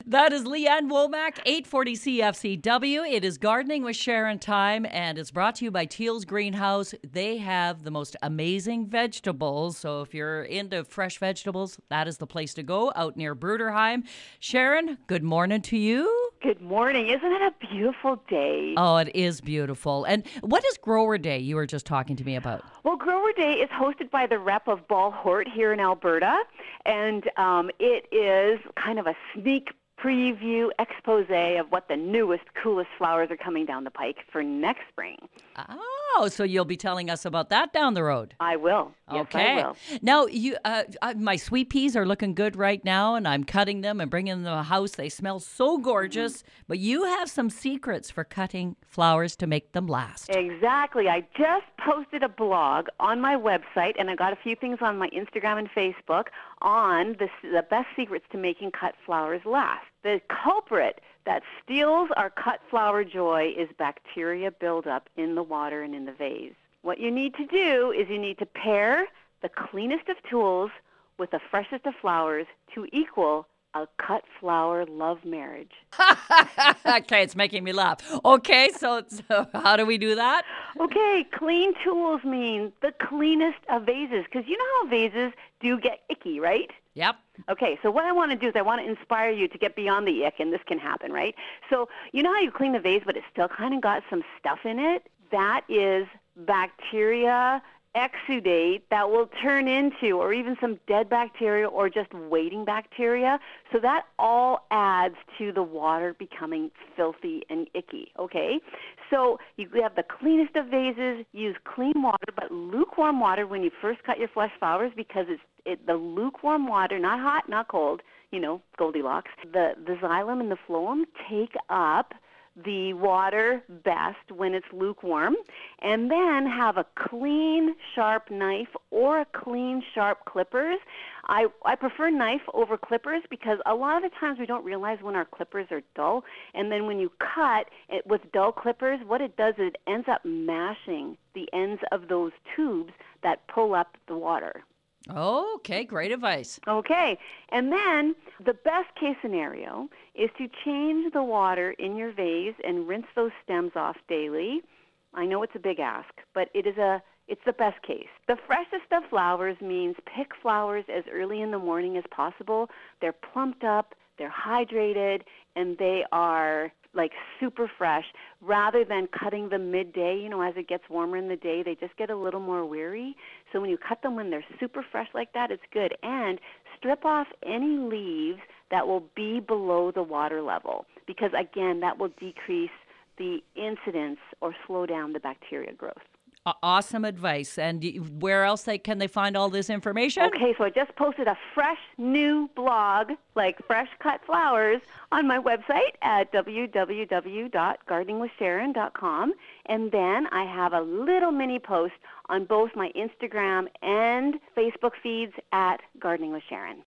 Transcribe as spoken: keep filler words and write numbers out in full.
That is Leanne Womack, eight forty C F C W. It is Gardening with Sharon time, and it's brought to you by Teal's Greenhouse. They have the most amazing vegetables, so if you're into fresh vegetables, that is the place to go out near Bruderheim. Sharon, good morning to you. Good morning. Isn't it a beautiful day? Oh, it is beautiful. And what is Grower Day you were just talking to me about? Well, Grower Day is hosted by the rep of Ball Hort here in Alberta, and um, it is kind of a sneak preview expose of what the newest, coolest flowers are coming down the pike for next spring. Oh, so you'll be telling us about that down the road. I will. Yes, okay. I will. Now, you, uh, uh, my sweet peas are looking good right now, and I'm cutting them and bringing them to the house. They smell so gorgeous, mm-hmm. but you have some secrets for cutting flowers to make them last. Exactly. I just posted a blog on my website, and I got a few things on my Instagram and Facebook on the, the best secrets to making cut flowers last. The culprit that steals our cut flower joy is bacteria buildup in the water and in the vase. What you need to do is you need to pair the cleanest of tools with the freshest of flowers to equal a cut flower love marriage. Okay, it's making me laugh. Okay, so, so how do we do that? Okay, clean tools mean the cleanest of vases, because you know how vases do get icky, right? Yep. Okay, so what I want to do is I want to inspire you to get beyond the ick, and this can happen, right? So you know how you clean the vase, but it's still kind of got some stuff in it? That is bacteria exudate that will turn into, or even some dead bacteria or just waiting bacteria. So that all adds to the water becoming filthy and icky, okay? So you have the cleanest of vases, use clean water, but lukewarm water when you first cut your flesh flowers, because it's it, the lukewarm water, not hot, not cold, you know, Goldilocks. The, the xylem and the phloem take up the water best when it's lukewarm, and then have a clean, sharp knife or a clean, sharp clippers. I, I prefer knife over clippers because a lot of the times we don't realize when our clippers are dull, and then when you cut it with dull clippers, what it does is it ends up mashing the ends of those tubes that pull up the water. Okay, great advice. Okay, and then the best case scenario is to change the water in your vase and rinse those stems off daily. I know it's a big ask, but it is a it's the best case. The freshest of flowers means pick flowers as early in the morning as possible. They're plumped up, they're hydrated, and they are like super fresh, rather than cutting them midday. You know, as it gets warmer in the day, they just get a little more weary. So when you cut them when they're super fresh like that, it's good. And strip off any leaves that will be below the water level, because again, that will decrease the incidence or slow down the bacteria growth. Awesome advice. And where else they, can they find all this information? Okay, so I just posted a fresh new blog, like Fresh Cut Flowers, on my website at w w w dot gardening with sharon dot com. And then I have a little mini post on both my Instagram and Facebook feeds at Gardening with Sharon.